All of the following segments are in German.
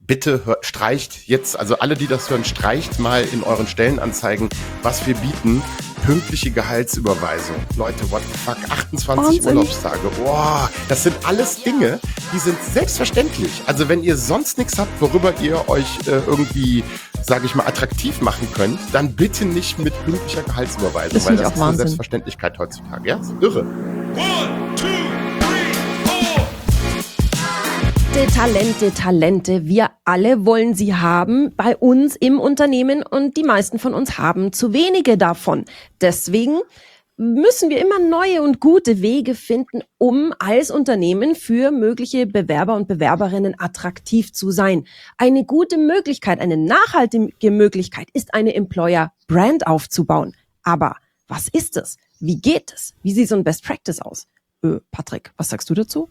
bitte streicht jetzt, also alle, die das hören, streicht mal in euren Stellenanzeigen, was wir bieten. Pünktliche Gehaltsüberweisung. Leute, what the fuck? 28 Wahnsinn. Urlaubstage. Boah, das sind alles Dinge, die sind selbstverständlich. Also wenn ihr sonst nichts habt, worüber ihr euch irgendwie, sage ich mal, attraktiv machen könnt, dann bitte nicht mit pünktlicher Gehaltsüberweisung, Das weil finde ich das auch ist eine Wahnsinn. Selbstverständlichkeit heutzutage. Ja, das ist irre. 1, 2, 3, 4. Talente. Wir alle wollen sie haben bei uns im Unternehmen und die meisten von uns haben zu wenige davon. Deswegen müssen wir immer neue und gute Wege finden, um als Unternehmen für mögliche Bewerber und Bewerberinnen attraktiv zu sein. Eine gute Möglichkeit, eine nachhaltige Möglichkeit ist eine Employer Brand aufzubauen. Aber was ist es? Wie geht es? Wie sieht so ein Best Practice aus? Patrick, was sagst du dazu?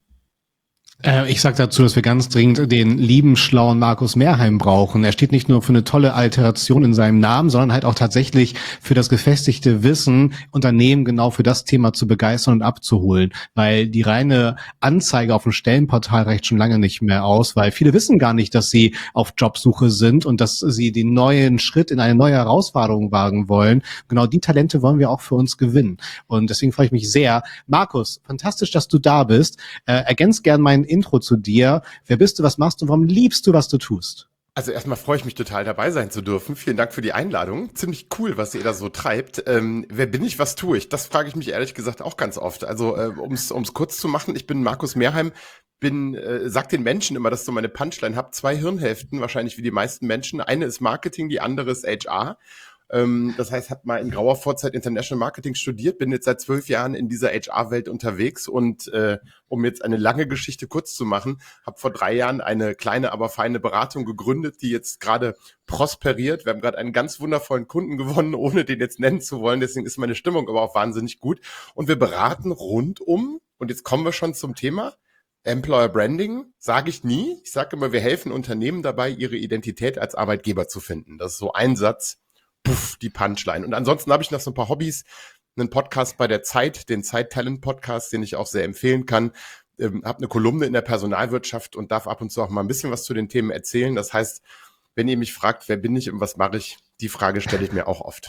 Ich sage dazu, dass wir ganz dringend den lieben, schlauen Markus Merheim brauchen. Er steht nicht nur für eine tolle Alteration in seinem Namen, sondern halt auch tatsächlich für das gefestigte Wissen, Unternehmen genau für das Thema zu begeistern und abzuholen. Weil die reine Anzeige auf dem Stellenportal reicht schon lange nicht mehr aus, weil viele wissen gar nicht, dass sie auf Jobsuche sind und dass sie den neuen Schritt in eine neue Herausforderung wagen wollen. Genau die Talente wollen wir auch für uns gewinnen. Und deswegen freue ich mich sehr. Markus, fantastisch, dass du da bist. Ergänz gern mein Intro zu dir. Wer bist du, was machst du, warum liebst du, was du tust? Also erstmal freue ich mich total, dabei sein zu dürfen. Vielen Dank für die Einladung. Ziemlich cool, was ihr da so treibt. Wer bin ich, was tue ich? Das frage ich mich ehrlich gesagt auch ganz oft. Also um's kurz zu machen, ich bin Markus Merheim, sag den Menschen immer, dass so meine Punchline habe, 2 Hirnhälften, wahrscheinlich wie die meisten Menschen. Eine ist Marketing, die andere ist HR. Das heißt, habe mal in grauer Vorzeit International Marketing studiert, bin jetzt seit 12 Jahren in dieser HR-Welt unterwegs und um jetzt eine lange Geschichte kurz zu machen, habe vor 3 Jahren eine kleine, aber feine Beratung gegründet, die jetzt gerade prosperiert. Wir haben gerade einen ganz wundervollen Kunden gewonnen, ohne den jetzt nennen zu wollen, deswegen ist meine Stimmung aber auch wahnsinnig gut. Und wir beraten rund um, und jetzt kommen wir schon zum Thema, Employer Branding sage ich nie. Ich sage immer, wir helfen Unternehmen dabei, ihre Identität als Arbeitgeber zu finden. Das ist so ein Satz, puff, die Punchline. Und ansonsten habe ich noch so ein paar Hobbys, einen Podcast bei der Zeit, den Zeit-Talent-Podcast, den ich auch sehr empfehlen kann, habe eine Kolumne in der Personalwirtschaft und darf ab und zu auch mal ein bisschen was zu den Themen erzählen. Das heißt, wenn ihr mich fragt, wer bin ich und was mache ich, die Frage stelle ich mir auch oft.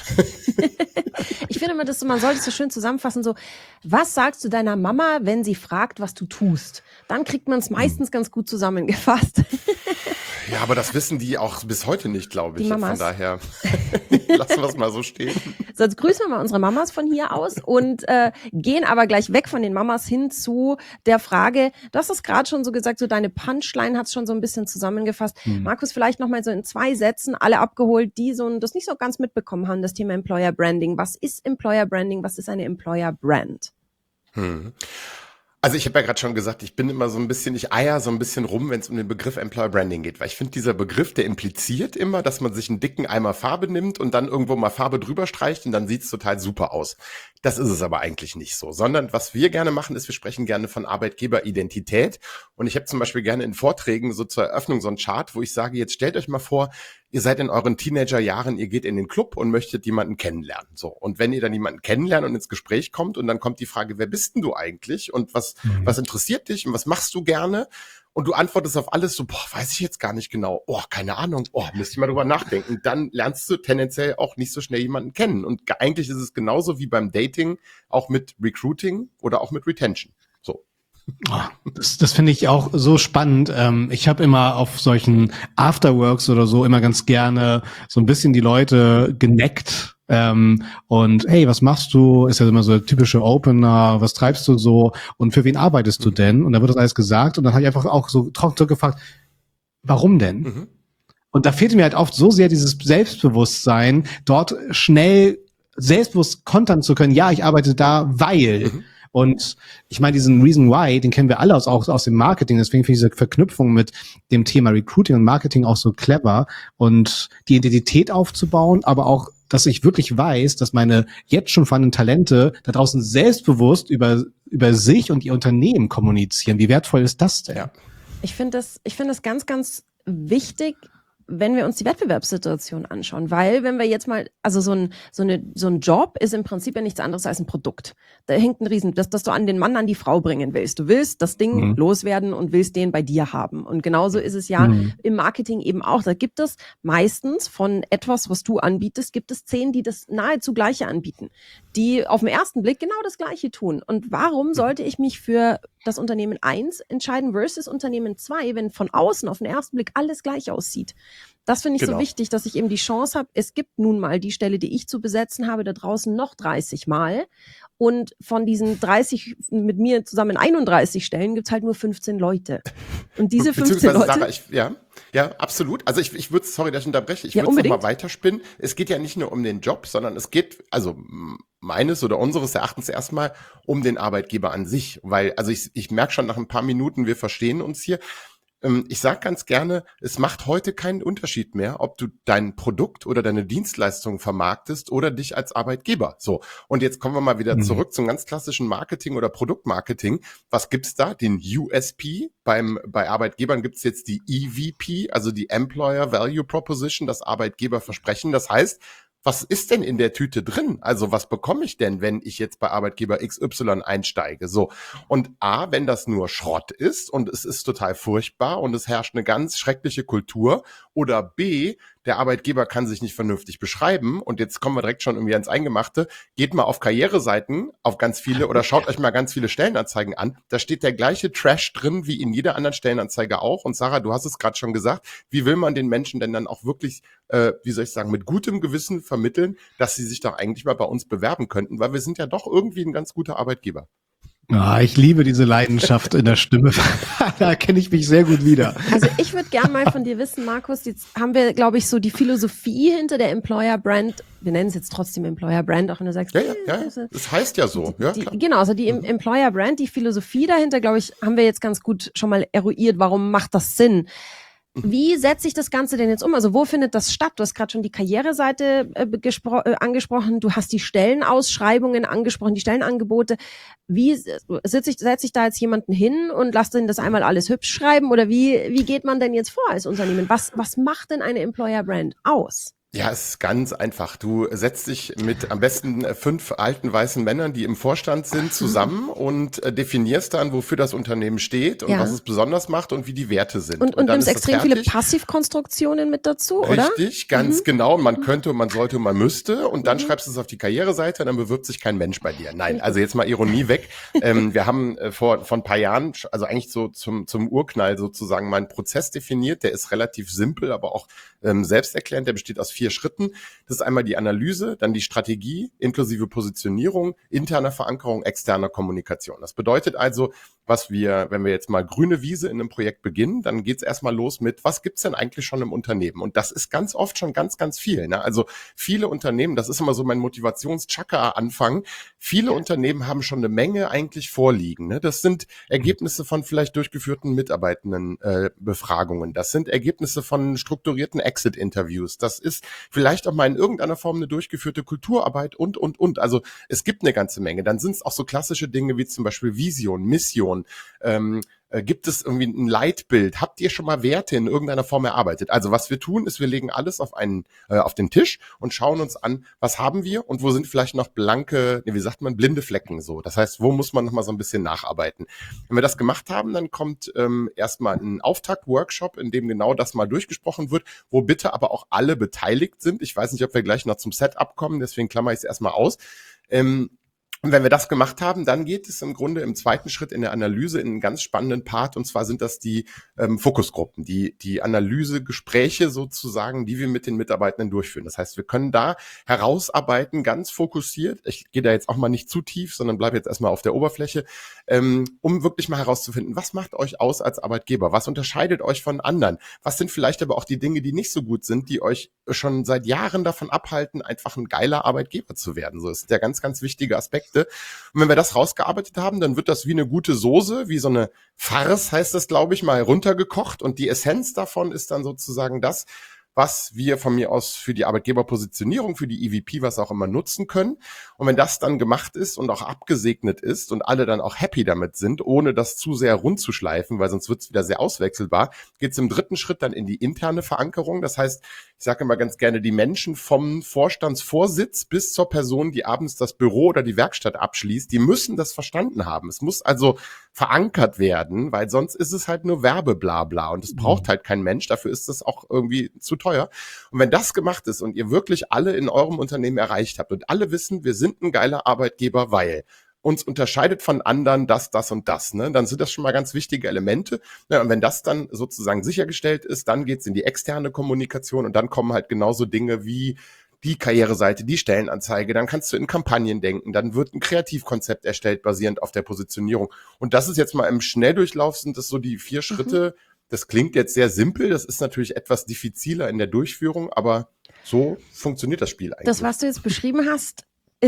Ich finde immer, man sollte es so schön zusammenfassen, so, was sagst du deiner Mama, wenn sie fragt, was du tust? Dann kriegt man es meistens ganz gut zusammengefasst. Ja, aber das wissen die auch bis heute nicht, glaube ich. Die Mamas. Von daher lassen wir es mal so stehen. So, jetzt grüßen wir mal unsere Mamas von hier aus und gehen aber gleich weg von den Mamas hin zu der Frage, du hast es gerade schon so gesagt, so deine Punchline hat es schon so ein bisschen zusammengefasst. Markus, vielleicht nochmal so in 2 Sätzen alle abgeholt, die so das nicht so ganz mitbekommen haben, das Thema Employer Branding. Was ist Employer Branding? Was ist eine Employer Brand? Also ich habe ja gerade schon gesagt, ich bin immer so ein bisschen, ich eier so ein bisschen rum, wenn es um den Begriff Employer Branding geht, weil ich finde, dieser Begriff, der impliziert immer, dass man sich einen dicken Eimer Farbe nimmt und dann irgendwo mal Farbe drüber streicht und dann sieht's total super aus. Das ist es aber eigentlich nicht so, sondern was wir gerne machen, ist, wir sprechen gerne von Arbeitgeberidentität und ich habe zum Beispiel gerne in Vorträgen so zur Eröffnung so einen Chart, wo ich sage, jetzt stellt euch mal vor, ihr seid in euren Teenagerjahren, ihr geht in den Club und möchtet jemanden kennenlernen. So. Und wenn ihr dann jemanden kennenlernt und ins Gespräch kommt und dann kommt die Frage, wer bist denn du eigentlich und was interessiert dich und was machst du gerne? Und du antwortest auf alles so, weiß ich jetzt gar nicht genau. Keine Ahnung. Müsste ich mal drüber nachdenken. Dann lernst du tendenziell auch nicht so schnell jemanden kennen. Und eigentlich ist es genauso wie beim Dating, auch mit Recruiting oder auch mit Retention. So. Das finde ich auch so spannend. Ich habe immer auf solchen Afterworks oder so immer ganz gerne so ein bisschen die Leute geneckt. Und hey, was machst du? Ist ja immer so der typische Opener, was treibst du so und für wen arbeitest du denn? Und da wird das alles gesagt und dann habe ich einfach auch so trocken zurückgefragt, warum denn? Und da fehlte mir halt oft so sehr dieses Selbstbewusstsein, dort schnell selbstbewusst kontern zu können, ja, ich arbeite da, weil. Und ich meine, diesen Reason Why, den kennen wir alle auch aus dem Marketing. Deswegen finde ich diese Verknüpfung mit dem Thema Recruiting und Marketing auch so clever. Und die Identität aufzubauen, aber auch, dass ich wirklich weiß, dass meine jetzt schon vorhandenen Talente da draußen selbstbewusst über sich und ihr Unternehmen kommunizieren. Wie wertvoll ist das denn? Ja. Ich finde das ganz, ganz wichtig, wenn wir uns die Wettbewerbssituation anschauen, weil wenn wir jetzt mal, also so ein Job ist im Prinzip ja nichts anderes als ein Produkt. Da hängt ein Riesen, dass du an den Mann, an die Frau bringen willst. Du willst das Ding loswerden und willst den bei dir haben. Und genauso ist es ja im Marketing eben auch. Da gibt es meistens von etwas, was du anbietest, gibt es 10, die das nahezu Gleiche anbieten, die auf den ersten Blick genau das Gleiche tun. Und warum sollte ich mich für das Unternehmen 1 entscheiden versus Unternehmen 2, wenn von außen auf den ersten Blick alles gleich aussieht? Das finde ich so wichtig, dass ich eben die Chance habe, es gibt nun mal die Stelle, die ich zu besetzen habe, da draußen noch 30 Mal. Und von diesen 30, mit mir zusammen 31 Stellen, gibt's halt nur 15 Leute. Und diese 15 Leute... Sarah, ja, absolut. Also ich würde, sorry, dass ich unterbreche, ich würde es nochmal weiterspinnen. Es geht ja nicht nur um den Job, sondern es geht, also meines oder unseres Erachtens erstmal um den Arbeitgeber an sich. Weil, also ich merke schon nach ein paar Minuten, wir verstehen uns hier. Ich sage ganz gerne, es macht heute keinen Unterschied mehr, ob du dein Produkt oder deine Dienstleistung vermarktest oder dich als Arbeitgeber. So, und jetzt kommen wir mal wieder zurück zum ganz klassischen Marketing oder Produktmarketing. Was gibt's da? Den USP. Bei Arbeitgebern gibt's jetzt die EVP, also die Employer Value Proposition, das Arbeitgeberversprechen. Das heißt, was ist denn in der Tüte drin? Also was bekomme ich denn, wenn ich jetzt bei Arbeitgeber XY einsteige? So. Und A, wenn das nur Schrott ist und es ist total furchtbar und es herrscht eine ganz schreckliche Kultur, oder B, der Arbeitgeber kann sich nicht vernünftig beschreiben, und jetzt kommen wir direkt schon irgendwie ans Eingemachte, geht mal auf Karriereseiten, auf ganz viele, oder schaut euch mal ganz viele Stellenanzeigen an, da steht der gleiche Trash drin wie in jeder anderen Stellenanzeige auch. Und Sarah, du hast es gerade schon gesagt, wie will man den Menschen denn dann auch wirklich, wie soll ich sagen, mit gutem Gewissen vermitteln, dass sie sich doch eigentlich mal bei uns bewerben könnten, weil wir sind ja doch irgendwie ein ganz guter Arbeitgeber. Ja, ich liebe diese Leidenschaft in der Stimme. Da kenne ich mich sehr gut wieder. Also ich würde gerne mal von dir wissen, Markus, jetzt haben wir, glaube ich, so die Philosophie hinter der Employer Brand. Wir nennen es jetzt trotzdem Employer Brand, auch wenn du sagst, ja, das heißt ja so. Ja, klar. Genau, also die Employer Brand, die Philosophie dahinter, glaube ich, haben wir jetzt ganz gut schon mal eruiert. Warum macht das Sinn? Wie setze ich das Ganze denn jetzt um? Also wo findet das statt? Du hast gerade schon die Karriereseite angesprochen, du hast die Stellenausschreibungen angesprochen, die Stellenangebote. Wie setze ich da jetzt jemanden hin und lasse den das einmal alles hübsch schreiben? Oder wie geht man denn jetzt vor als Unternehmen? Was macht denn eine Employer Brand aus? Ja, es ist ganz einfach. Du setzt dich mit am besten 5 alten weißen Männern, die im Vorstand sind, zusammen und definierst dann, wofür das Unternehmen steht und was es besonders macht und wie die Werte sind. Und nimmst extrem viele Passivkonstruktionen mit dazu, oder? Richtig, ganz genau. Man könnte, man sollte, man müsste. Und dann schreibst du es auf die Karriereseite und dann bewirbt sich kein Mensch bei dir. Nein, also jetzt mal Ironie weg. Wir haben vor ein paar Jahren, also eigentlich so zum Urknall sozusagen, mal einen Prozess definiert. Der ist relativ simpel, aber auch selbsterklärend. Der besteht aus 4 Schritten. Das ist einmal die Analyse, dann die Strategie, inklusive Positionierung, interner Verankerung, externer Kommunikation. Das bedeutet also, wenn wir jetzt mal grüne Wiese in einem Projekt beginnen, dann geht's erstmal los mit, was gibt's denn eigentlich schon im Unternehmen? Und das ist ganz oft schon ganz, ganz viel. Ne? Also viele Unternehmen, das ist immer so mein Motivations-Chakra-Anfang, viele Unternehmen haben schon eine Menge eigentlich vorliegen. Ne? Das sind Ergebnisse von vielleicht durchgeführten Mitarbeitenden-Befragungen. Das sind Ergebnisse von strukturierten Exit-Interviews. Das ist vielleicht auch mal in irgendeiner Form eine durchgeführte Kulturarbeit und. Also es gibt eine ganze Menge. Dann sind es auch so klassische Dinge wie zum Beispiel Vision, Mission. Gibt es irgendwie ein Leitbild? Habt ihr schon mal Werte in irgendeiner Form erarbeitet? Also was wir tun, ist, wir legen alles auf den Tisch und schauen uns an, was haben wir und wo sind vielleicht noch blinde Flecken so. Das heißt, wo muss man noch mal so ein bisschen nacharbeiten? Wenn wir das gemacht haben, dann kommt erstmal ein Auftakt-Workshop, in dem genau das mal durchgesprochen wird, wo bitte aber auch alle beteiligt sind. Ich weiß nicht, ob wir gleich noch zum Setup kommen, deswegen klammer ich es erstmal aus. Und wenn wir das gemacht haben, dann geht es im Grunde im zweiten Schritt in der Analyse in einen ganz spannenden Part, und zwar sind das die Fokusgruppen, die Analysegespräche sozusagen, die wir mit den Mitarbeitenden durchführen. Das heißt, wir können da herausarbeiten, ganz fokussiert, ich gehe da jetzt auch mal nicht zu tief, sondern bleibe jetzt erstmal auf der Oberfläche, um wirklich mal herauszufinden, was macht euch aus als Arbeitgeber, was unterscheidet euch von anderen, was sind vielleicht aber auch die Dinge, die nicht so gut sind, die euch schon seit Jahren davon abhalten, einfach ein geiler Arbeitgeber zu werden. So ist der ganz, ganz wichtige Aspekt. Und wenn wir das rausgearbeitet haben, dann wird das wie eine gute Soße, wie so eine Farce heißt das, glaube ich, mal runtergekocht. Und die Essenz davon ist dann sozusagen das, was wir von mir aus für die Arbeitgeberpositionierung, für die EVP, was auch immer nutzen können. Und wenn das dann gemacht ist und auch abgesegnet ist und alle dann auch happy damit sind, ohne das zu sehr rund zu schleifen, weil sonst wird es wieder sehr auswechselbar, geht es im dritten Schritt dann in die interne Verankerung. Das heißt, ich sage immer ganz gerne, die Menschen vom Vorstandsvorsitz bis zur Person, die abends das Büro oder die Werkstatt abschließt, die müssen das verstanden haben. Es muss also verankert werden, weil sonst ist es halt nur Werbeblabla und es braucht halt kein Mensch. Dafür ist das auch irgendwie zu teuer. Und wenn das gemacht ist und ihr wirklich alle in eurem Unternehmen erreicht habt und alle wissen, wir sind ein geiler Arbeitgeber, weil uns unterscheidet von anderen das und das, ne? Dann sind das schon mal ganz wichtige Elemente. Ja, und wenn das dann sozusagen sichergestellt ist, dann geht's in die externe Kommunikation und dann kommen halt genauso Dinge wie die Karriereseite, die Stellenanzeige, dann kannst du in Kampagnen denken, dann wird ein Kreativkonzept erstellt, basierend auf der Positionierung. Und das ist jetzt mal im Schnelldurchlauf, sind das so die 4 Schritte. Das klingt jetzt sehr simpel, das ist natürlich etwas diffiziler in der Durchführung, aber so funktioniert das Spiel eigentlich. Das, was du jetzt beschrieben hast,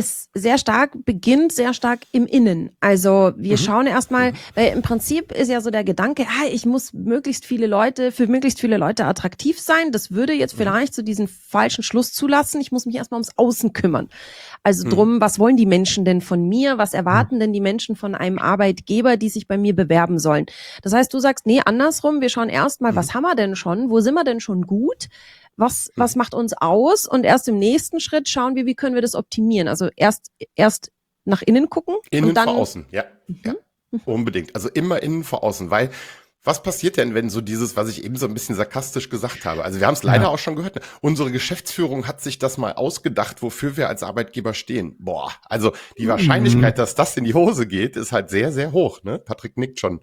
beginnt sehr stark im Innen. Also wir schauen erstmal, weil im Prinzip ist ja so der Gedanke, ich muss für möglichst viele Leute attraktiv sein. Das würde jetzt vielleicht so diesen falschen Schluss zulassen. Ich muss mich erstmal ums Außen kümmern. Also drum, was wollen die Menschen denn von mir? Was erwarten denn die Menschen von einem Arbeitgeber, die sich bei mir bewerben sollen? Das heißt, du sagst, nee, andersrum, wir schauen erstmal, was haben wir denn schon? Wo sind wir denn schon gut? Was macht uns aus? Und erst im nächsten Schritt schauen wir, wie können wir das optimieren? Also erst nach innen gucken. Innen und dann vor außen, ja. Unbedingt. Also immer innen vor außen, weil was passiert denn, wenn so dieses, was ich eben so ein bisschen sarkastisch gesagt habe? Also wir haben es leider auch schon gehört. Ne? Unsere Geschäftsführung hat sich das mal ausgedacht, wofür wir als Arbeitgeber stehen. Boah, also die Wahrscheinlichkeit, dass das in die Hose geht, ist halt sehr, sehr hoch. Ne? Patrick nickt schon.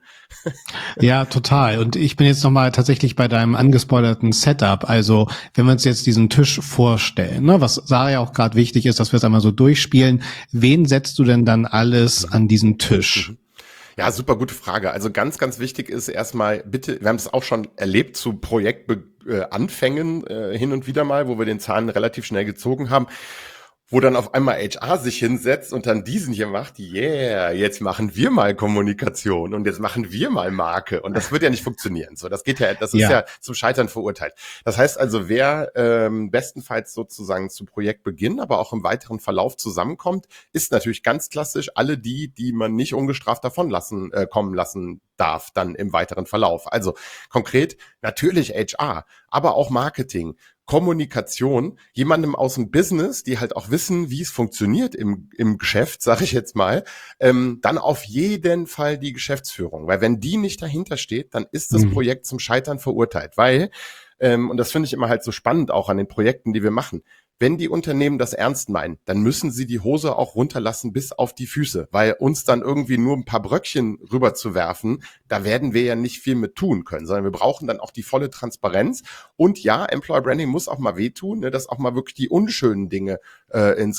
Ja, total. Und ich bin jetzt nochmal tatsächlich bei deinem angespoilerten Setup. Also wenn wir uns jetzt diesen Tisch vorstellen, ne, was Sarah ja auch gerade wichtig ist, dass wir es einmal so durchspielen. Wen setzt du denn dann alles an diesen Tisch? Ja, super gute Frage. Also ganz, ganz wichtig ist erstmal bitte, wir haben es auch schon erlebt zu Projektanfängen hin und wieder mal, wo wir den Zahn relativ schnell gezogen haben, wo dann auf einmal HR sich hinsetzt und dann diesen hier macht, jetzt machen wir mal Kommunikation und jetzt machen wir mal Marke und das wird ja nicht funktionieren. So, das ist ja zum Scheitern verurteilt. Das heißt also, wer bestenfalls sozusagen zu Projektbeginn, aber auch im weiteren Verlauf zusammenkommt, ist natürlich ganz klassisch alle die man nicht ungestraft kommen lassen darf dann im weiteren Verlauf. Also konkret natürlich HR, aber auch Marketing, Kommunikation, jemandem aus dem Business, die halt auch wissen, wie es funktioniert im Geschäft, sage ich jetzt mal, dann auf jeden Fall die Geschäftsführung. Weil wenn die nicht dahinter steht, dann ist das Projekt zum Scheitern verurteilt. Weil, und das finde ich immer halt so spannend auch an den Projekten, die wir machen, wenn die Unternehmen das ernst meinen, dann müssen sie die Hose auch runterlassen bis auf die Füße, weil uns dann irgendwie nur ein paar Bröckchen rüber zu werfen, da werden wir ja nicht viel mit tun können, sondern wir brauchen dann auch die volle Transparenz. Und ja, Employer Branding muss auch mal wehtun, ne, dass auch mal wirklich die unschönen Dinge ans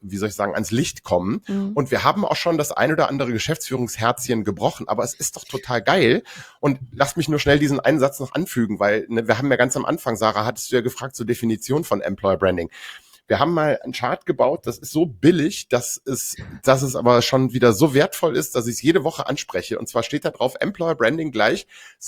Licht kommen. Und wir haben auch schon das ein oder andere Geschäftsführungsherzchen gebrochen, aber es ist doch total geil. Und lass mich nur schnell diesen einen Satz noch anfügen, weil wir haben ja ganz am Anfang, Sarah, hattest du ja gefragt zur Definition von Employer Branding. Wir haben mal einen Chart gebaut, das ist so billig, dass es aber schon wieder so wertvoll ist, dass ich es jede Woche anspreche. Und zwar steht da drauf, Employer Branding gleich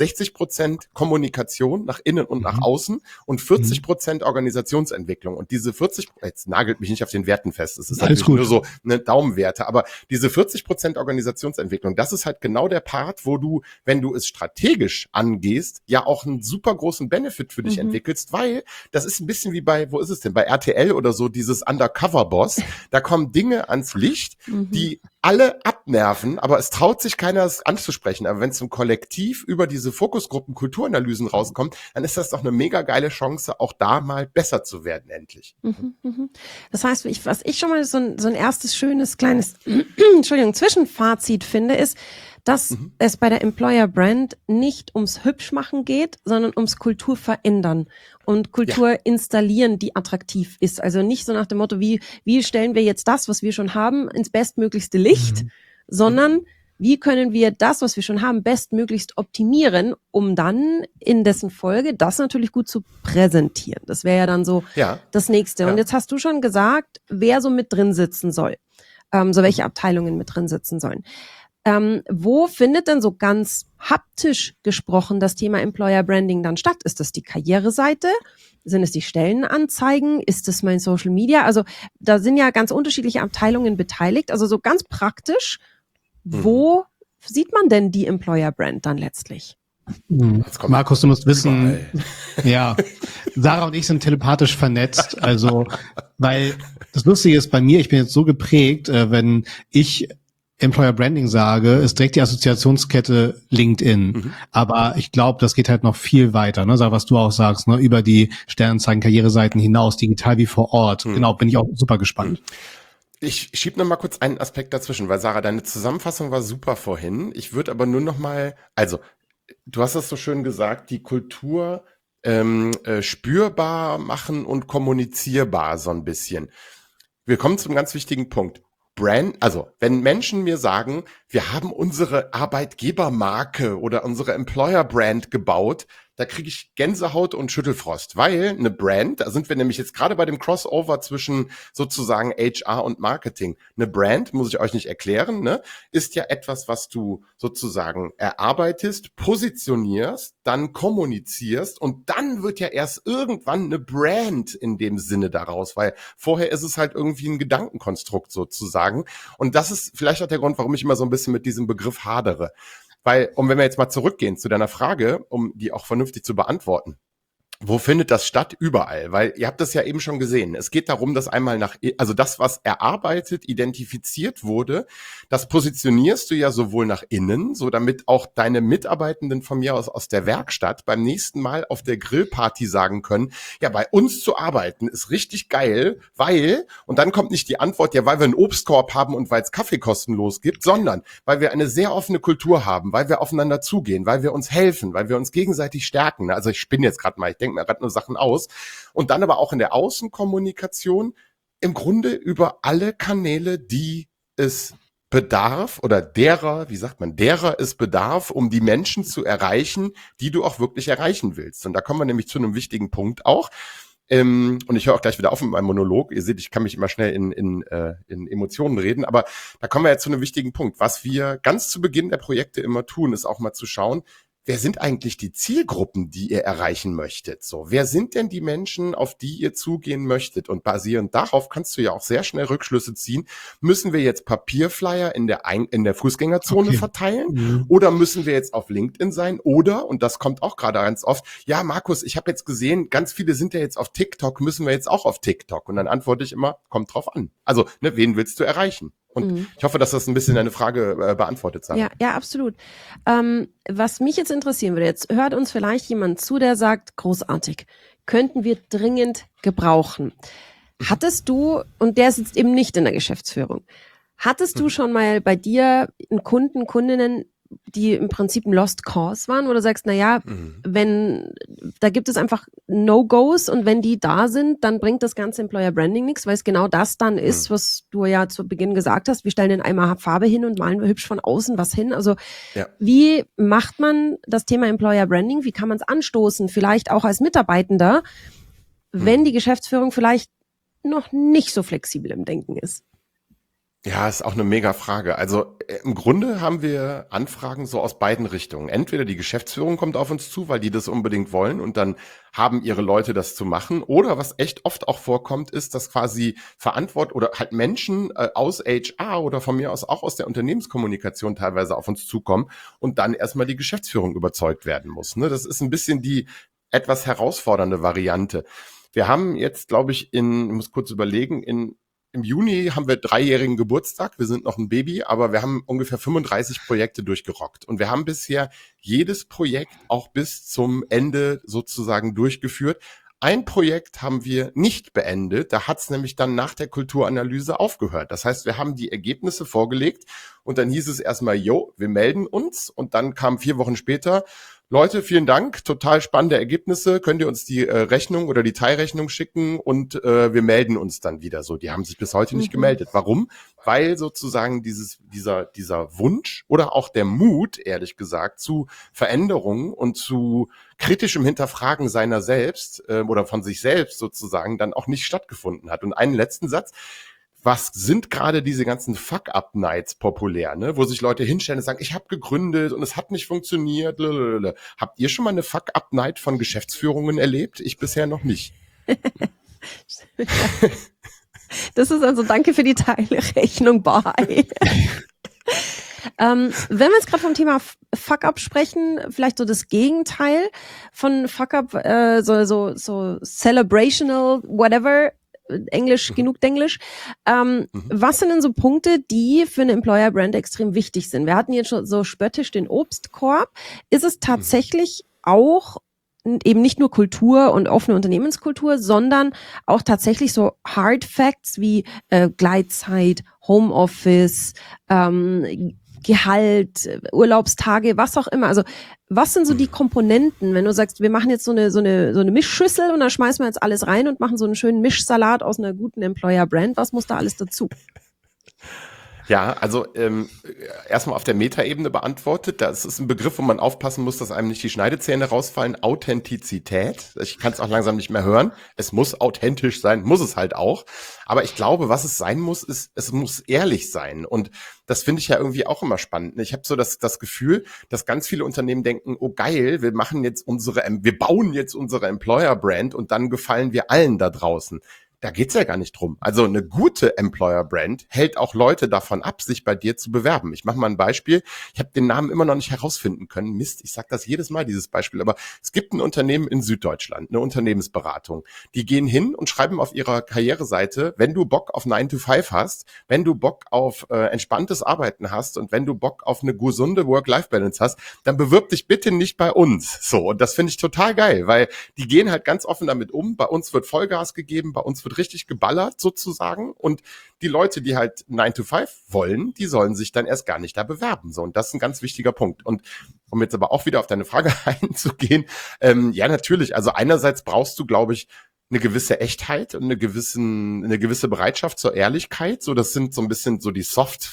60% Kommunikation nach innen und nach außen und 40% Organisationsentwicklung. Und diese 40, jetzt nagelt mich nicht auf den Werten fest, es ist natürlich nur so eine Daumenwerte, aber diese 40% Organisationsentwicklung, das ist halt genau der Part, wo du, wenn du es strategisch angehst, ja auch einen super großen Benefit für dich entwickelst, weil das ist ein bisschen wie wo ist es denn, bei RTL oder so, dieses Undercover-Boss, da kommen Dinge ans Licht, die alle abnerven, aber es traut sich keiner, es anzusprechen. Aber wenn es zum Kollektiv über diese Fokusgruppen Kulturanalysen rauskommt, dann ist das doch eine mega geile Chance, auch da mal besser zu werden, endlich. Das heißt, was ich schon mal so ein erstes schönes, kleines Zwischenfazit finde, ist, dass es bei der Employer Brand nicht ums Hübschmachen geht, sondern ums Kultur verändern und Kultur installieren, die attraktiv ist. Also nicht so nach dem Motto, wie stellen wir jetzt das, was wir schon haben, ins bestmöglichste Licht, sondern wie können wir das, was wir schon haben, bestmöglichst optimieren, um dann in dessen Folge das natürlich gut zu präsentieren. Das wäre ja dann so das Nächste. Ja. Und jetzt hast du schon gesagt, wer so mit drin sitzen soll, so welche Abteilungen mit drin sitzen sollen. Wo findet denn so ganz haptisch gesprochen das Thema Employer Branding dann statt? Ist das die Karriereseite? Sind es die Stellenanzeigen? Ist es mein Social Media? Also da sind ja ganz unterschiedliche Abteilungen beteiligt. Also so ganz praktisch, wo sieht man denn die Employer Brand dann letztlich? Markus, du musst wissen, ja, Sarah und ich sind telepathisch vernetzt, also, weil das Lustige ist bei mir, ich bin jetzt so geprägt, wenn ich Employer Branding sage, ist direkt die Assoziationskette LinkedIn. Aber ich glaube, das geht halt noch viel weiter, ne? Sag, was du auch sagst, ne? Über die Sternanzeigen, Karriereseiten hinaus, digital wie vor Ort. Genau, bin ich auch super gespannt. Ich schieb noch mal kurz einen Aspekt dazwischen, weil Sarah, deine Zusammenfassung war super vorhin. Ich würde aber nur noch mal, also du hast das so schön gesagt, die Kultur spürbar machen und kommunizierbar so ein bisschen. Wir kommen zum ganz wichtigen Punkt. Brand, also wenn Menschen mir sagen, wir haben unsere Arbeitgebermarke oder unsere Employer-Brand gebaut, da kriege ich Gänsehaut und Schüttelfrost, weil eine Brand, da sind wir nämlich jetzt gerade bei dem Crossover zwischen sozusagen HR und Marketing. Eine Brand, muss ich euch nicht erklären, ne, ist ja etwas, was du sozusagen erarbeitest, positionierst, dann kommunizierst und dann wird ja erst irgendwann eine Brand in dem Sinne daraus, weil vorher ist es halt irgendwie ein Gedankenkonstrukt sozusagen. Und das ist vielleicht auch der Grund, warum ich immer so ein bisschen mit diesem Begriff hadere. Weil, wenn wir jetzt mal zurückgehen zu deiner Frage, um die auch vernünftig zu beantworten, wo findet das statt? Überall, weil ihr habt das ja eben schon gesehen. Es geht darum, dass einmal also das, was erarbeitet, identifiziert wurde, das positionierst du ja sowohl nach innen, so damit auch deine Mitarbeitenden von mir aus der Werkstatt beim nächsten Mal auf der Grillparty sagen können, ja, bei uns zu arbeiten ist richtig geil, weil, und dann kommt nicht die Antwort, ja, weil wir einen Obstkorb haben und weil es Kaffee kostenlos gibt, sondern weil wir eine sehr offene Kultur haben, weil wir aufeinander zugehen, weil wir uns helfen, weil wir uns gegenseitig stärken. Also ich spinne jetzt gerade mal, ich denke mir gerade nur Sachen aus. Und dann aber auch in der Außenkommunikation im Grunde über alle Kanäle, die es bedarf oder derer es bedarf, um die Menschen zu erreichen, die du auch wirklich erreichen willst. Und da kommen wir nämlich zu einem wichtigen Punkt auch. Und ich höre auch gleich wieder auf mit meinem Monolog. Ihr seht, ich kann mich immer schnell in Emotionen reden, aber da kommen wir jetzt zu einem wichtigen Punkt. Was wir ganz zu Beginn der Projekte immer tun, ist auch mal zu schauen, wer sind eigentlich die Zielgruppen, die ihr erreichen möchtet? So, wer sind denn die Menschen, auf die ihr zugehen möchtet? Und basierend darauf kannst du ja auch sehr schnell Rückschlüsse ziehen. Müssen wir jetzt Papierflyer in der Fußgängerzone verteilen? Oder müssen wir jetzt auf LinkedIn sein? Oder, und das kommt auch gerade ganz oft, ja, Markus, ich habe jetzt gesehen, ganz viele sind ja jetzt auf TikTok, müssen wir jetzt auch auf TikTok? Und dann antworte ich immer, kommt drauf an. Also, ne, wen willst du erreichen? Und ich hoffe, dass das ein bisschen deine Frage beantwortet hat. Ja, absolut. Was mich jetzt interessieren würde, jetzt hört uns vielleicht jemand zu, der sagt, großartig, könnten wir dringend gebrauchen. Hattest du, und der sitzt eben nicht in der Geschäftsführung, hattest du schon mal bei dir einen Kunden, Kundinnen, die im Prinzip ein Lost Cause waren, wo du sagst, naja, da gibt es einfach No-Gos und wenn die da sind, dann bringt das ganze Employer Branding nichts, weil es genau das dann ist, was du ja zu Beginn gesagt hast, wir stellen den Eimer Farbe hin und malen wir hübsch von außen was hin. Also wie macht man das Thema Employer Branding, wie kann man es anstoßen, vielleicht auch als Mitarbeitender, wenn die Geschäftsführung vielleicht noch nicht so flexibel im Denken ist? Ja, ist auch eine mega Frage. Also im Grunde haben wir Anfragen so aus beiden Richtungen. Entweder die Geschäftsführung kommt auf uns zu, weil die das unbedingt wollen und dann haben ihre Leute das zu machen. Oder was echt oft auch vorkommt, ist, dass quasi oder halt Menschen aus HR oder von mir aus auch aus der Unternehmenskommunikation teilweise auf uns zukommen und dann erstmal die Geschäftsführung überzeugt werden muss. Ne? Das ist ein bisschen die etwas herausfordernde Variante. Wir haben jetzt, glaube ich, ich muss kurz überlegen, im Juni haben wir 3-jährigen Geburtstag. Wir sind noch ein Baby, aber wir haben ungefähr 35 Projekte durchgerockt. Und wir haben bisher jedes Projekt auch bis zum Ende sozusagen durchgeführt. Ein Projekt haben wir nicht beendet. Da hat es nämlich dann nach der Kulturanalyse aufgehört. Das heißt, wir haben die Ergebnisse vorgelegt und dann hieß es erstmal, wir melden uns. Und dann kam 4 Wochen später, Leute, vielen Dank, total spannende Ergebnisse. Könnt ihr uns die Rechnung oder die Teilrechnung schicken und wir melden uns dann wieder so. Die haben sich bis heute nicht gemeldet. Warum? Weil sozusagen dieser Wunsch oder auch der Mut, ehrlich gesagt, zu Veränderungen und zu kritischem Hinterfragen seiner selbst oder von sich selbst sozusagen dann auch nicht stattgefunden hat. Und einen letzten Satz. was sind gerade diese ganzen Fuck-Up-Nights populär, ne? Wo sich Leute hinstellen und sagen, ich habe gegründet und es hat nicht funktioniert. Lalalala. Habt ihr schon mal eine Fuck-Up-Night von Geschäftsführungen erlebt? Ich bisher noch nicht. Das ist also danke für die Teilrechnung, bye. Wenn wir jetzt gerade vom Thema Fuck-Up sprechen, vielleicht so das Gegenteil von Fuck-Up, so celebrational, whatever, Englisch, genug Denglisch. Was sind denn so Punkte, die für eine Employer-Brand extrem wichtig sind? Wir hatten jetzt schon so spöttisch den Obstkorb. Ist es tatsächlich auch eben nicht nur Kultur und offene Unternehmenskultur, sondern auch tatsächlich so Hard Facts wie Gleitzeit, Homeoffice, Gehalt, Urlaubstage, was auch immer. Also was sind so die Komponenten, wenn du sagst, wir machen jetzt so eine Mischschüssel und dann schmeißen wir jetzt alles rein und machen so einen schönen Mischsalat aus einer guten Employer-Brand. Was muss da alles dazu? Ja, also erstmal auf der Metaebene beantwortet. Das ist ein Begriff, wo man aufpassen muss, dass einem nicht die Schneidezähne rausfallen. Authentizität. Ich kann es auch langsam nicht mehr hören. Es muss authentisch sein, muss es halt auch. Aber ich glaube, was es sein muss, ist, es muss ehrlich sein. Und das finde ich ja irgendwie auch immer spannend. Ich habe so das Gefühl, dass ganz viele Unternehmen denken, oh geil, wir bauen jetzt unsere Employer-Brand und dann gefallen wir allen da draußen. Da geht's ja gar nicht drum. Also eine gute Employer-Brand hält auch Leute davon ab, sich bei dir zu bewerben. Ich mache mal ein Beispiel. Ich habe den Namen immer noch nicht herausfinden können. Mist, ich sage das jedes Mal, dieses Beispiel. Aber es gibt ein Unternehmen in Süddeutschland, eine Unternehmensberatung. Die gehen hin und schreiben auf ihrer Karriereseite, wenn du Bock auf 9 to 5 hast, wenn du Bock auf entspanntes Arbeiten hast und wenn du Bock auf eine gesunde Work-Life-Balance hast, dann bewirb dich bitte nicht bei uns. So, und das finde ich total geil, weil die gehen halt ganz offen damit um. Bei uns wird Vollgas gegeben, bei uns wird richtig geballert sozusagen und die Leute, die halt 9 to 5 wollen, die sollen sich dann erst gar nicht da bewerben. So, und das ist ein ganz wichtiger Punkt. Und um jetzt aber auch wieder auf deine Frage einzugehen, ja natürlich, also einerseits brauchst du, glaube ich, eine gewisse Echtheit und eine gewisse Bereitschaft zur Ehrlichkeit. So, das sind so ein bisschen so die Soft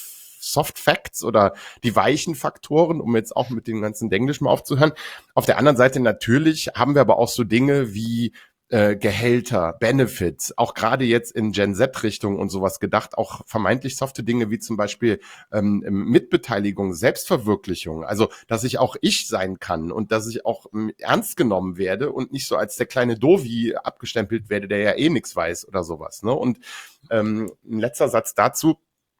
Facts oder die weichen Faktoren, um jetzt auch mit dem ganzen Denglisch mal aufzuhören. Auf der anderen Seite natürlich haben wir aber auch so Dinge wie Gehälter, Benefits, auch gerade jetzt in Gen Z-Richtung und sowas gedacht, auch vermeintlich softe Dinge wie zum Beispiel Mitbeteiligung, Selbstverwirklichung, also dass ich auch ich sein kann und dass ich auch ernst genommen werde und nicht so als der kleine Dovi abgestempelt werde, der ja eh nichts weiß oder sowas. Ne? Und ein letzter Satz dazu.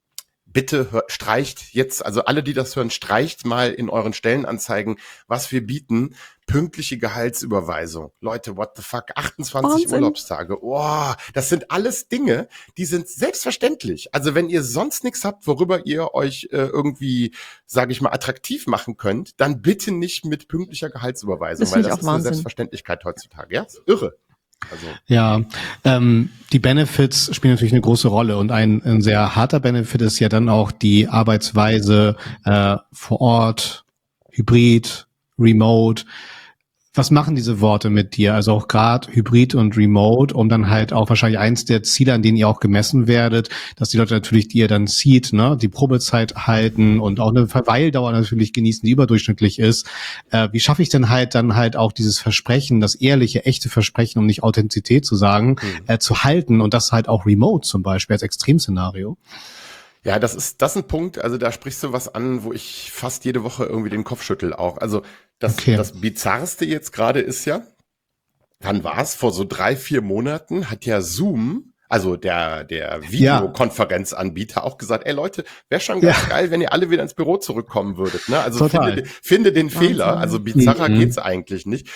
Bitte streicht jetzt, also alle, die das hören, streicht mal in euren Stellenanzeigen, was wir bieten. Pünktliche Gehaltsüberweisung. Leute, what the fuck? 28 Wahnsinn. Urlaubstage. Oh, das sind alles Dinge, die sind selbstverständlich. Also wenn ihr sonst nichts habt, worüber ihr euch irgendwie, sage ich mal, attraktiv machen könnt, dann bitte nicht mit pünktlicher Gehaltsüberweisung, Das weil finde ich das auch ist eine Wahnsinn. Selbstverständlichkeit heutzutage. Ja, ist irre. Also Ja, die Benefits spielen natürlich eine große Rolle und ein sehr harter Benefit ist ja dann auch die Arbeitsweise vor Ort, Hybrid, Remote. Was machen diese Worte mit dir? Also auch gerade Hybrid und Remote, um dann halt auch wahrscheinlich eins der Ziele, an denen ihr auch gemessen werdet, dass die Leute natürlich, die ihr dann zieht, ne, die Probezeit halten und auch eine Verweildauer natürlich genießen, die überdurchschnittlich ist. Wie schaffe ich denn halt dann halt auch dieses Versprechen, das ehrliche, echte Versprechen, um nicht Authentizität zu sagen, zu halten und das halt auch remote zum Beispiel als Extremszenario? ja, das ist ein Punkt, also da sprichst du was an, wo ich fast jede Woche irgendwie den Kopf schüttel auch. Also das Bizarrste jetzt gerade ist ja, wann war es? Vor so 3-4 Monaten hat ja Zoom, also der Videokonferenzanbieter auch gesagt, ey Leute, wäre schon ganz geil, wenn ihr alle wieder ins Büro zurückkommen würdet. Ne? Also finde den Fehler, also bizarrer geht's eigentlich nicht.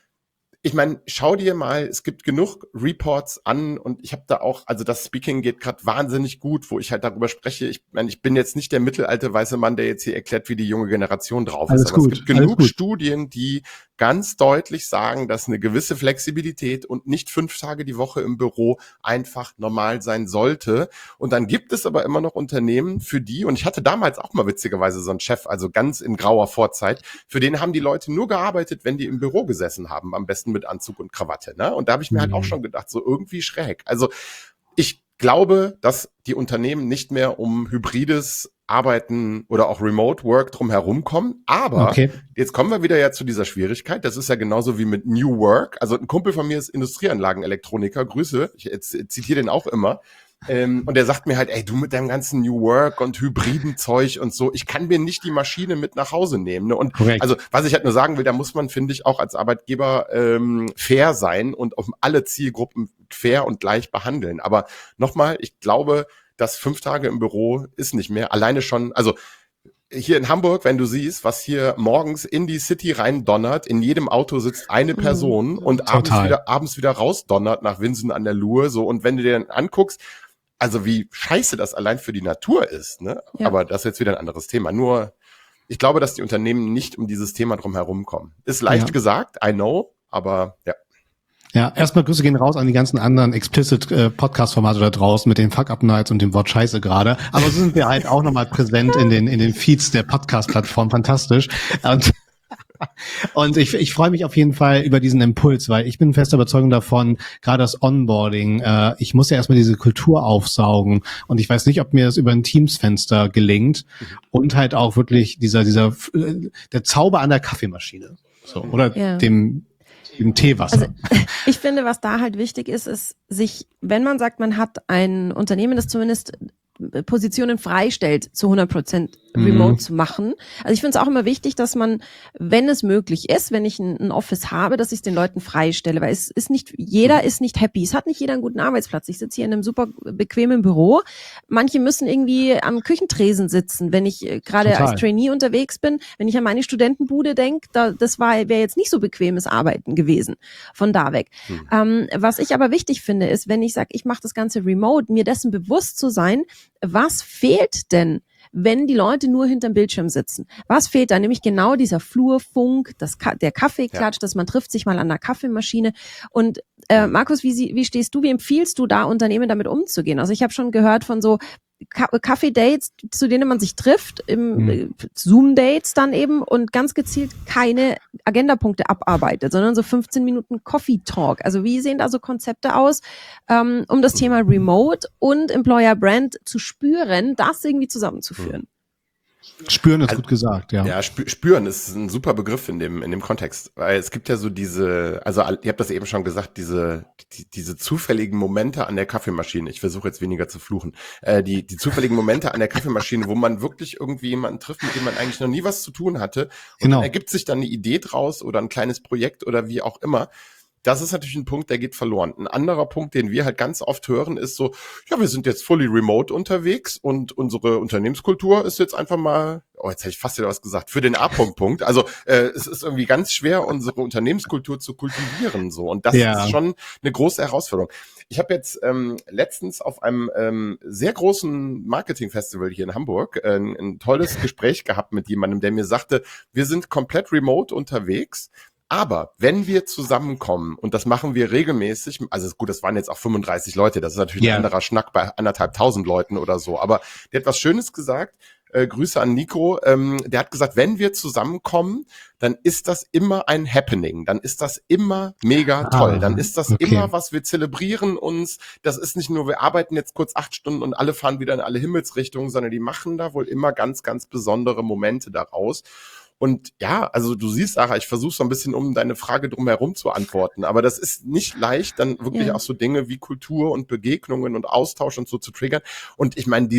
Ich meine, schau dir mal, es gibt genug Reports an und ich habe da auch, also das Speaking geht gerade wahnsinnig gut, wo ich halt darüber spreche. Ich meine, ich bin jetzt nicht der mittelalte weiße Mann, der jetzt hier erklärt, wie die junge Generation drauf ist. Aber es gibt genug Studien, die ganz deutlich sagen, dass eine gewisse Flexibilität und nicht 5 Tage die Woche im Büro einfach normal sein sollte. Und dann gibt es aber immer noch Unternehmen, für die, und ich hatte damals auch mal witzigerweise so einen Chef, also ganz in grauer Vorzeit, für den haben die Leute nur gearbeitet, wenn die im Büro gesessen haben, am besten mit Anzug und Krawatte. Ne? Und da habe ich mir halt auch schon gedacht, so irgendwie schräg. Also ich glaube, dass die Unternehmen nicht mehr um hybrides Arbeiten oder auch Remote Work drum herum kommen. Aber jetzt kommen wir wieder ja zu dieser Schwierigkeit. Das ist ja genauso wie mit New Work. Also ein Kumpel von mir ist Industrieanlagenelektroniker. Grüße. Ich zitiere den auch immer. Und der sagt mir halt, ey, du mit deinem ganzen New Work und hybriden Zeug und so, ich kann mir nicht die Maschine mit nach Hause nehmen. Ne? Und Korrekt. also, was ich halt nur sagen will, da muss man, finde ich, auch als Arbeitgeber fair sein und auf alle Zielgruppen fair und gleich behandeln. Aber nochmal, ich glaube, dass 5 Tage im Büro ist nicht mehr. Alleine schon, also hier in Hamburg, wenn du siehst, was hier morgens in die City rein donnert, in jedem Auto sitzt eine Person und abends wieder rausdonnert nach Winsen an der Luhe, so. Und wenn du dir dann anguckst, also wie scheiße das allein für die Natur ist, ne? Ja. Aber das ist jetzt wieder ein anderes Thema. Nur, ich glaube, dass die Unternehmen nicht um dieses Thema drum herum kommen. Ist leicht gesagt, I know, aber ja. Ja, erstmal Grüße gehen raus an die ganzen anderen Explicit-Podcast-Formate da draußen mit den Fuck-Up-Nights und dem Wort Scheiße gerade. Aber so sind wir halt auch nochmal präsent in den Feeds der Podcast-Plattform. Fantastisch. Und ich freue mich auf jeden Fall über diesen Impuls, weil ich bin fester Überzeugung davon, gerade das Onboarding, ich muss ja erstmal diese Kultur aufsaugen und ich weiß nicht, ob mir das über ein Teams-Fenster gelingt und halt auch wirklich der Zauber an der Kaffeemaschine. So, oder dem Teewasser. Also ich finde, was da halt wichtig ist, sich, wenn man sagt, man hat ein Unternehmen, das zumindest Positionen freistellt, zu 100% remote zu machen. Also ich finde es auch immer wichtig, dass man, wenn es möglich ist, wenn ich ein Office habe, dass ich es den Leuten freistelle, weil jeder ist nicht happy. Es hat nicht jeder einen guten Arbeitsplatz. Ich sitze hier in einem super bequemen Büro. Manche müssen irgendwie am Küchentresen sitzen, wenn ich gerade als Trainee unterwegs bin. Wenn ich an meine Studentenbude denke, wäre jetzt nicht so bequemes Arbeiten gewesen von da weg. Was ich aber wichtig finde, ist, wenn ich sage, ich mache das Ganze remote, mir dessen bewusst zu sein, was fehlt denn, wenn die Leute nur hinterm Bildschirm sitzen? Was fehlt da? Nämlich genau dieser Flurfunk, der Kaffeeklatsch, dass man trifft sich mal an der Kaffeemaschine. Und Markus, wie stehst du, wie empfiehlst du da Unternehmen damit umzugehen? Also ich habe schon gehört von so Kaffee-Dates, zu denen man sich trifft, Zoom-Dates dann eben und ganz gezielt keine Agendapunkte abarbeitet, sondern so 15 Minuten Coffee-Talk. Also wie sehen da so Konzepte aus, um das Thema Remote und Employer Brand zu spüren, das irgendwie zusammenzuführen? Spüren ist gut gesagt, ja. Ja, spüren ist ein super Begriff in dem Kontext, weil es gibt ja so ihr habt das eben schon gesagt, diese zufälligen Momente an der Kaffeemaschine. Ich versuche jetzt weniger zu fluchen. Die zufälligen Momente an der Kaffeemaschine, wo man wirklich irgendwie jemanden trifft, mit dem man eigentlich noch nie was zu tun hatte. Und dann ergibt sich dann eine Idee draus oder ein kleines Projekt oder wie auch immer. Das ist natürlich ein Punkt, der geht verloren. Ein anderer Punkt, den wir halt ganz oft hören, ist so, ja, wir sind jetzt fully remote unterwegs und unsere Unternehmenskultur ist jetzt einfach mal, jetzt hätte ich fast wieder was gesagt, für den A-Punkt. Also es ist irgendwie ganz schwer, unsere Unternehmenskultur zu kultivieren. So. Und das ist schon eine große Herausforderung. Ich habe jetzt letztens auf einem sehr großen Marketing-Festival hier in Hamburg ein tolles Gespräch gehabt mit jemandem, der mir sagte, wir sind komplett remote unterwegs. Aber wenn wir zusammenkommen, und das machen wir regelmäßig, also gut, das waren jetzt auch 35 Leute, das ist natürlich ein anderer Schnack bei 1.500 Leuten oder so, aber der hat was Schönes gesagt, Grüße an Nico, der hat gesagt, wenn wir zusammenkommen, dann ist das immer ein Happening, dann ist das immer mega toll, dann ist das immer was, wir zelebrieren uns, das ist nicht nur, wir arbeiten jetzt kurz 8 Stunden und alle fahren wieder in alle Himmelsrichtungen, sondern die machen da wohl immer ganz, ganz besondere Momente daraus. Und ja, also du siehst, Sarah, ich versuche so ein bisschen um deine Frage drum herum zu antworten, aber das ist nicht leicht, dann wirklich auch so Dinge wie Kultur und Begegnungen und Austausch und so zu triggern. Und ich meine,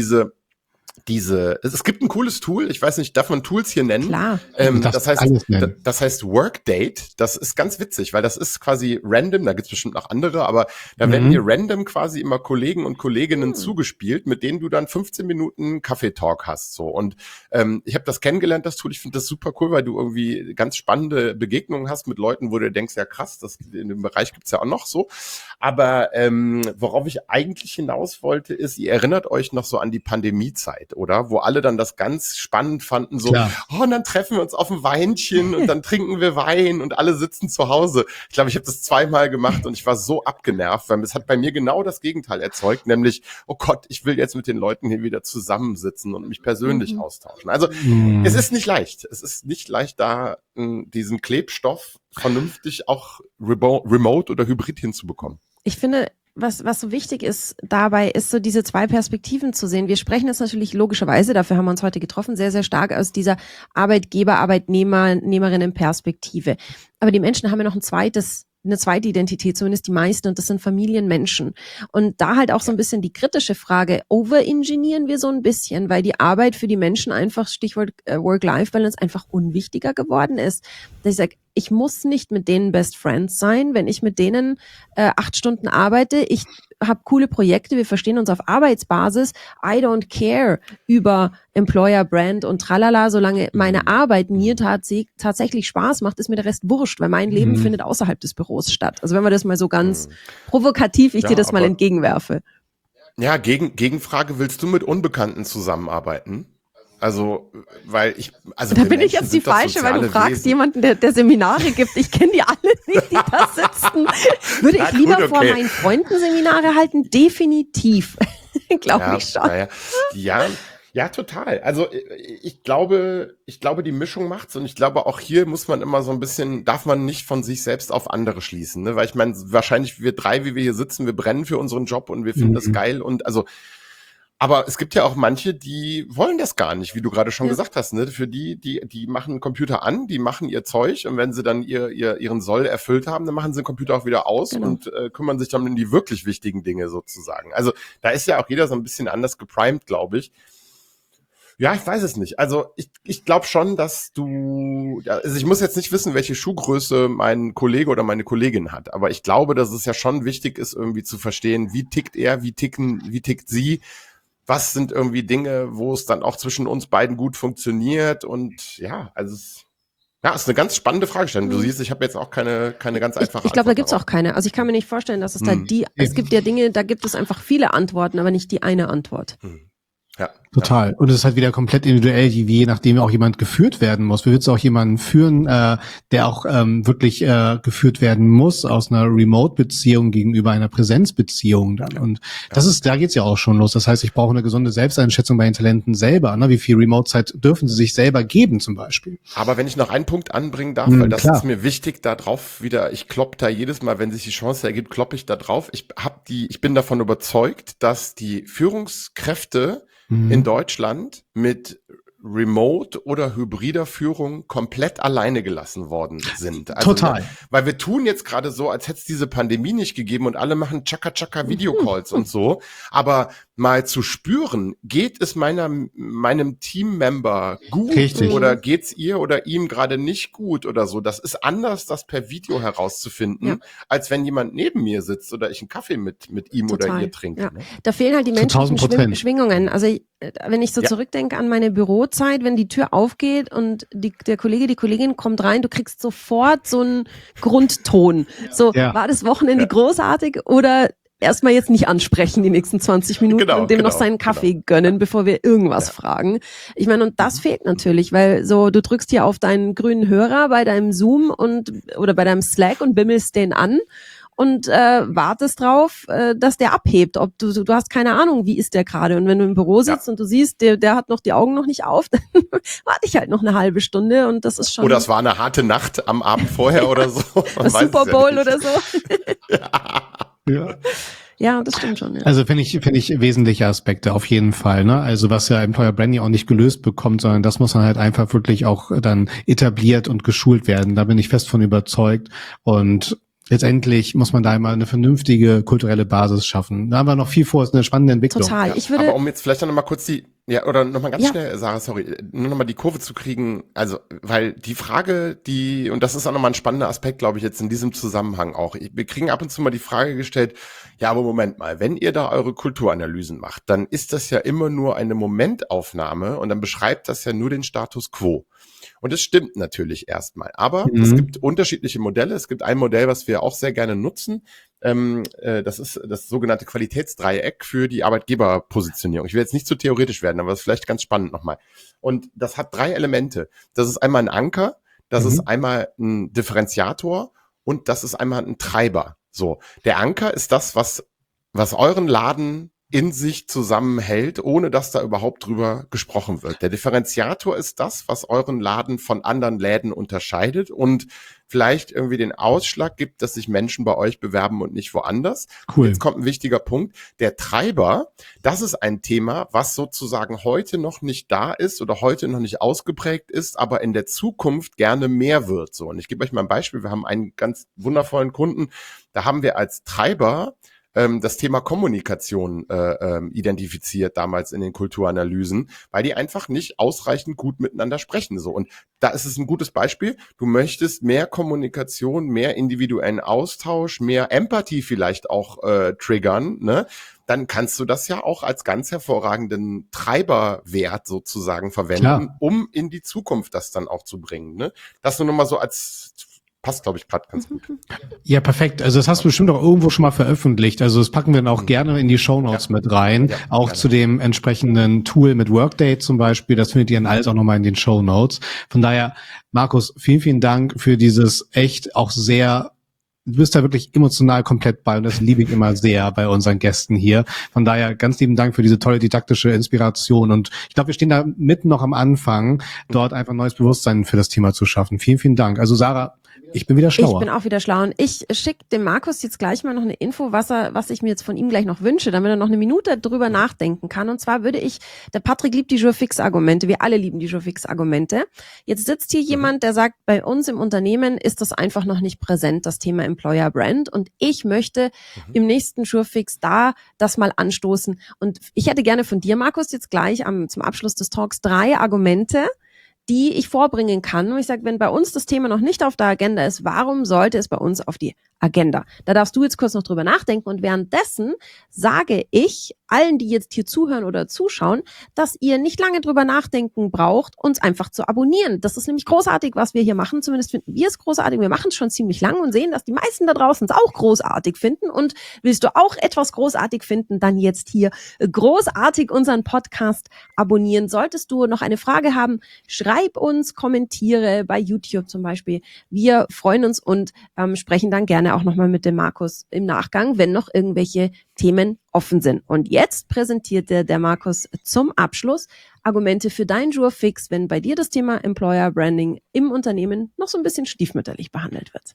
es gibt ein cooles Tool, ich weiß nicht, darf man Tools hier nennen? Klar. Das heißt Workdate, das ist ganz witzig, weil das ist quasi random, da gibt's bestimmt noch andere, aber da werden dir random quasi immer Kollegen und Kolleginnen zugespielt, mit denen du dann 15 Minuten Kaffeetalk hast. So. Und ich habe das kennengelernt, das Tool, ich finde das super cool, weil du irgendwie ganz spannende Begegnungen hast mit Leuten, wo du denkst, ja krass, das in dem Bereich gibt's ja auch noch so. Aber worauf ich eigentlich hinaus wollte, ist, ihr erinnert euch noch so an die Pandemiezeit, oder? Wo alle dann das ganz spannend fanden, so, und dann treffen wir uns auf ein Weinchen und dann trinken wir Wein und alle sitzen zu Hause. Ich glaube, ich habe das 2-mal gemacht und ich war so abgenervt, weil es hat bei mir genau das Gegenteil erzeugt, nämlich, oh Gott, ich will jetzt mit den Leuten hier wieder zusammensitzen und mich persönlich austauschen. Also, es ist nicht leicht. Es ist nicht leicht, da diesen Klebstoff vernünftig auch remote oder hybrid hinzubekommen. Ich finde, was so wichtig ist dabei, ist so diese 2 Perspektiven zu sehen. Wir sprechen jetzt natürlich logischerweise, dafür haben wir uns heute getroffen, sehr, sehr stark aus dieser Arbeitgeber-Arbeitnehmerinnen-Perspektive. Aber die Menschen haben ja noch ein zweites eine zweite Identität, zumindest die meisten, und das sind Familienmenschen. Und da halt auch so ein bisschen die kritische Frage, overengineeren wir so ein bisschen, weil die Arbeit für die Menschen einfach, Stichwort Work-Life-Balance, einfach unwichtiger geworden ist. Dass ich sage, ich muss nicht mit denen Best Friends sein, wenn ich mit denen 8 Stunden arbeite. Ich habe coole Projekte, wir verstehen uns auf Arbeitsbasis. I don't care über Employer Brand und tralala, solange meine Arbeit mir tatsächlich Spaß macht, ist mir der Rest wurscht, weil mein Leben findet außerhalb des Büros statt. Also wenn man das mal so ganz provokativ, ich dir das mal entgegenwerfe. Ja, Gegenfrage, willst du mit Unbekannten zusammenarbeiten? Also, da bin ich jetzt die Falsche, weil du fragst jemanden, der Seminare gibt. Ich kenne die alle nicht, die da sitzen. Würde ich lieber vor meinen Freunden Seminare halten? Definitiv. Glaube ich schon. Ja, total. Also ich glaube, die Mischung macht's, und ich glaube, auch hier muss man immer so ein bisschen, darf man nicht von sich selbst auf andere schließen, ne? Weil ich meine, wahrscheinlich wir 3, wie wir hier sitzen, wir brennen für unseren Job und wir finden das geil, und also, aber es gibt ja auch manche, die wollen das gar nicht, wie du gerade schon gesagt hast, ne? Für die machen den Computer an, die machen ihr Zeug, und wenn sie dann ihren Soll erfüllt haben, dann machen sie den Computer auch wieder aus und kümmern sich dann um die wirklich wichtigen Dinge sozusagen. Also da ist ja auch jeder so ein bisschen anders geprimed, glaube ich. Ja, ich weiß es nicht. Also ich glaube schon, dass also ich muss jetzt nicht wissen, welche Schuhgröße mein Kollege oder meine Kollegin hat, aber ich glaube, dass es ja schon wichtig ist, irgendwie zu verstehen, wie tickt er, wie tickt sie, was sind irgendwie Dinge, wo es dann auch zwischen uns beiden gut funktioniert, und ja, also ist eine ganz spannende Fragestellung. Du siehst, ich habe jetzt auch keine ganz einfache Ich glaube, da Antwort gibt's darauf. auch keine. Also ich kann mir nicht vorstellen, dass es es gibt ja Dinge, da gibt es einfach viele Antworten, aber nicht die eine Antwort. Ja, total. Und es ist halt wieder komplett individuell, je nachdem auch jemand geführt werden muss. Wie willst du auch jemanden führen, der auch wirklich geführt werden muss aus einer Remote-Beziehung gegenüber einer Präsenzbeziehung dann? Und da geht's ja auch schon los. Das heißt, ich brauche eine gesunde Selbsteinschätzung bei den Talenten selber. Ne? Wie viel Remote-Zeit dürfen sie sich selber geben zum Beispiel? Aber wenn ich noch einen Punkt anbringen darf, weil das ist mir wichtig, da drauf wieder, ich klopp da jedes Mal, wenn sich die Chance ergibt, kloppe ich da drauf. Ich bin davon überzeugt, dass die Führungskräfte in Deutschland mit Remote oder hybrider Führung komplett alleine gelassen worden sind. Also, total. Weil wir tun jetzt gerade so, als hätte es diese Pandemie nicht gegeben und alle machen Chaka-Chaka Videocalls und so. Aber mal zu spüren, geht es meinem Teammember gut, Richtig. oder geht's ihr oder ihm gerade nicht gut oder so. Das ist anders, das per Video herauszufinden, als wenn jemand neben mir sitzt oder ich einen Kaffee mit ihm oder ihr trinke. Ja. Da fehlen halt die menschlichen 1000%. Schwingungen. Also wenn ich so zurückdenke an meine Bürozeit, wenn die Tür aufgeht und der Kollege, die Kollegin kommt rein, du kriegst sofort so einen Grundton. So, war das Wochenende großartig oder erstmal jetzt nicht ansprechen die nächsten 20 Minuten und dem noch seinen Kaffee gönnen, bevor wir irgendwas fragen. Ich meine, und das fehlt natürlich, weil so du drückst hier auf deinen grünen Hörer bei deinem Zoom oder bei deinem Slack und bimmelst den an und wartest drauf, dass der abhebt. Ob du hast keine Ahnung, wie ist der gerade. Und wenn du im Büro sitzt und du siehst, der hat noch die Augen noch nicht auf, dann warte ich halt noch eine halbe Stunde, und das ist schon... Oder es war eine harte Nacht am Abend vorher oder so. Das Super Bowl oder so. Ja. Ja, das stimmt schon. Ja. Also finde ich wesentliche Aspekte auf jeden Fall. Ne? Also was ja Employer Branding auch nicht gelöst bekommt, sondern das muss dann halt einfach wirklich auch dann etabliert und geschult werden. Da bin ich fest von überzeugt. Und letztendlich muss man da immer eine vernünftige kulturelle Basis schaffen. Da haben wir noch viel vor, ist eine spannende Entwicklung. Total. Ja, aber um jetzt vielleicht noch mal kurz schnell, Sarah, sorry, nur noch mal die Kurve zu kriegen, also, weil die Frage, und das ist auch noch mal ein spannender Aspekt, glaube ich, jetzt in diesem Zusammenhang auch. Wir kriegen ab und zu mal die Frage gestellt, ja, aber Moment mal, wenn ihr da eure Kulturanalysen macht, dann ist das ja immer nur eine Momentaufnahme und dann beschreibt das ja nur den Status quo. Und das stimmt natürlich erstmal. Aber es gibt unterschiedliche Modelle. Es gibt ein Modell, was wir auch sehr gerne nutzen. Das ist das sogenannte Qualitätsdreieck für die Arbeitgeberpositionierung. Ich will jetzt nicht zu theoretisch werden, aber das ist vielleicht ganz spannend nochmal. Und das hat 3 Elemente. Das ist einmal ein Anker, das ist einmal ein Differenziator und das ist einmal ein Treiber. So, der Anker ist das, was euren Laden in sich zusammenhält, ohne dass da überhaupt drüber gesprochen wird. Der Differenziator ist das, was euren Laden von anderen Läden unterscheidet und vielleicht irgendwie den Ausschlag gibt, dass sich Menschen bei euch bewerben und nicht woanders. Cool. Jetzt kommt ein wichtiger Punkt. Der Treiber, das ist ein Thema, was sozusagen heute noch nicht da ist oder heute noch nicht ausgeprägt ist, aber in der Zukunft gerne mehr wird. So. Und ich gebe euch mal ein Beispiel. Wir haben einen ganz wundervollen Kunden. Da haben wir als Treiber das Thema Kommunikation identifiziert damals in den Kulturanalysen, weil die einfach nicht ausreichend gut miteinander sprechen. So. Und da ist es ein gutes Beispiel. Du möchtest mehr Kommunikation, mehr individuellen Austausch, mehr Empathie vielleicht auch triggern, ne? Dann kannst du das ja auch als ganz hervorragenden Treiberwert sozusagen verwenden, Klar. um in die Zukunft das dann auch zu bringen. Ne? Das nur noch mal so als passt, glaube ich, gerade ganz gut. Ja, perfekt. Also das hast du bestimmt auch irgendwo schon mal veröffentlicht. Also das packen wir dann auch gerne in die Shownotes mit rein. Ja, auch gerne. zu dem entsprechenden Tool mit Workday zum Beispiel. Das findet ihr dann alles auch nochmal in den Shownotes. Von daher, Markus, vielen, vielen Dank für dieses echt auch sehr, du bist da wirklich emotional komplett bei und das liebe ich immer sehr bei unseren Gästen hier. Von daher ganz lieben Dank für diese tolle didaktische Inspiration und ich glaube, wir stehen da mitten noch am Anfang, dort einfach neues Bewusstsein für das Thema zu schaffen. Vielen, vielen Dank. Also Sarah, ich bin wieder schlauer. Ich bin auch wieder schlau und ich schicke dem Markus jetzt gleich mal noch eine Info, was ich mir jetzt von ihm gleich noch wünsche, damit er noch eine Minute drüber nachdenken kann. Und zwar der Patrick liebt die Jour-Fix-Argumente, wir alle lieben die Jour-Fix-Argumente. Jetzt sitzt hier jemand, der sagt, bei uns im Unternehmen ist das einfach noch nicht präsent, das Thema Employer Brand. Und ich möchte im nächsten Jour-Fix da das mal anstoßen. Und ich hätte gerne von dir, Markus, jetzt gleich zum Abschluss des Talks 3 Argumente, die ich vorbringen kann. Und ich sage, wenn bei uns das Thema noch nicht auf der Agenda ist, warum sollte es bei uns auf die Agenda? Da darfst du jetzt kurz noch drüber nachdenken und währenddessen sage ich allen, die jetzt hier zuhören oder zuschauen, dass ihr nicht lange drüber nachdenken braucht, uns einfach zu abonnieren. Das ist nämlich großartig, was wir hier machen. Zumindest finden wir es großartig. Wir machen es schon ziemlich lang und sehen, dass die meisten da draußen es auch großartig finden. Und willst du auch etwas großartig finden, dann jetzt hier großartig unseren Podcast abonnieren. Solltest du noch eine Frage haben, schreib uns, kommentiere bei YouTube zum Beispiel. Wir freuen uns und sprechen dann gerne auch nochmal mit dem Markus im Nachgang, wenn noch irgendwelche Themen offen sind. Und jetzt präsentiert der Markus zum Abschluss Argumente für dein Jour-Fix, wenn bei dir das Thema Employer Branding im Unternehmen noch so ein bisschen stiefmütterlich behandelt wird.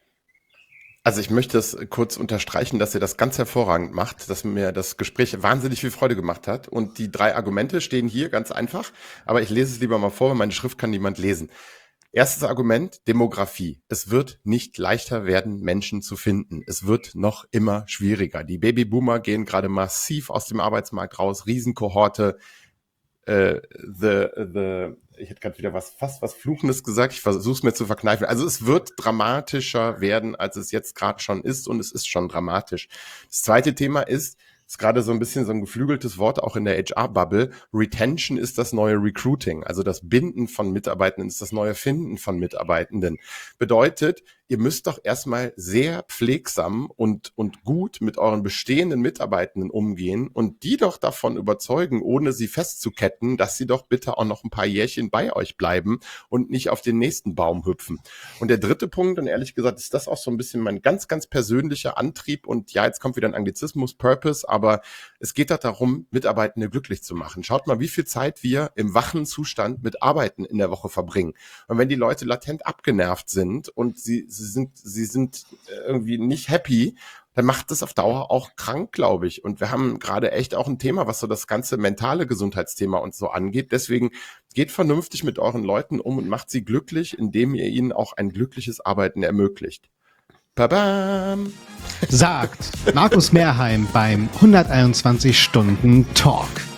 Also ich möchte es kurz unterstreichen, dass ihr das ganz hervorragend macht, dass mir das Gespräch wahnsinnig viel Freude gemacht hat. Und die 3 Argumente stehen hier ganz einfach, aber ich lese es lieber mal vor, weil meine Schrift kann niemand lesen. Erstes Argument, Demografie. Es wird nicht leichter werden, Menschen zu finden. Es wird noch immer schwieriger. Die Babyboomer gehen gerade massiv aus dem Arbeitsmarkt raus, Riesenkohorte. Ich hätte gerade wieder fast was Fluchendes gesagt, ich versuche es mir zu verkneifen. Also es wird dramatischer werden, als es jetzt gerade schon ist und es ist schon dramatisch. Das zweite Thema ist gerade so ein bisschen so ein geflügeltes Wort auch in der HR-Bubble. Retention ist das neue Recruiting, also das Binden von Mitarbeitenden ist das neue Finden von Mitarbeitenden. Bedeutet, ihr müsst doch erstmal sehr pflegsam und gut mit euren bestehenden Mitarbeitenden umgehen und die doch davon überzeugen, ohne sie festzuketten, dass sie doch bitte auch noch ein paar Jährchen bei euch bleiben und nicht auf den nächsten Baum hüpfen. Und der dritte Punkt, und ehrlich gesagt ist das auch so ein bisschen mein ganz, ganz persönlicher Antrieb und ja, jetzt kommt wieder ein Anglizismus, Purpose, aber es geht doch darum, Mitarbeitende glücklich zu machen. Schaut mal, wie viel Zeit wir im wachen Zustand mit Arbeiten in der Woche verbringen. Und wenn die Leute latent abgenervt sind und sie sind irgendwie nicht happy, dann macht das auf Dauer auch krank, glaube ich. Und wir haben gerade echt auch ein Thema, was so das ganze mentale Gesundheitsthema und so angeht. Deswegen geht vernünftig mit euren Leuten um und macht sie glücklich, indem ihr ihnen auch ein glückliches Arbeiten ermöglicht. Babam! Sagt Markus Merheim beim 121 Stunden Talk.